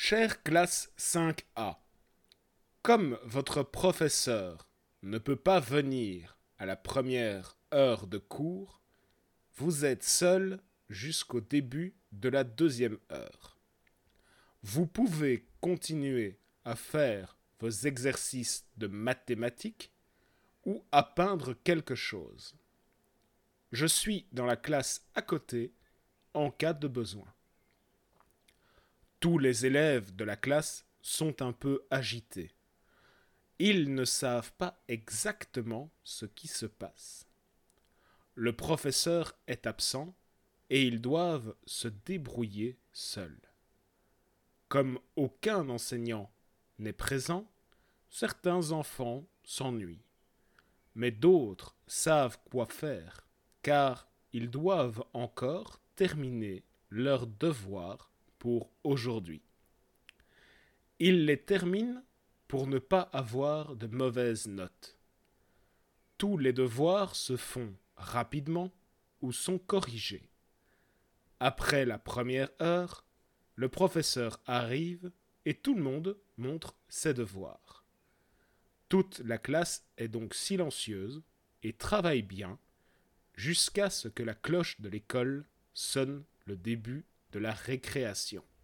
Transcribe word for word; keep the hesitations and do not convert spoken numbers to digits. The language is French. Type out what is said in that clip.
Chère classe cinq A, comme votre professeur ne peut pas venir à la première heure de cours, vous êtes seul jusqu'au début de la deuxième heure. Vous pouvez continuer à faire vos exercices de mathématiques ou à peindre quelque chose. Je suis dans la classe à côté en cas de besoin. Tous les élèves de la classe sont un peu agités. Ils ne savent pas exactement ce qui se passe. Le professeur est absent et ils doivent se débrouiller seuls. Comme aucun enseignant n'est présent, certains enfants s'ennuient. Mais d'autres savent quoi faire, car ils doivent encore terminer leurs devoirs pour aujourd'hui. Ils les terminent pour ne pas avoir de mauvaises notes. Tous les devoirs se font rapidement ou sont corrigés. Après la première heure, le professeur arrive et tout le monde montre ses devoirs. Toute la classe est donc silencieuse et travaille bien jusqu'à ce que la cloche de l'école sonne le début de la récréation.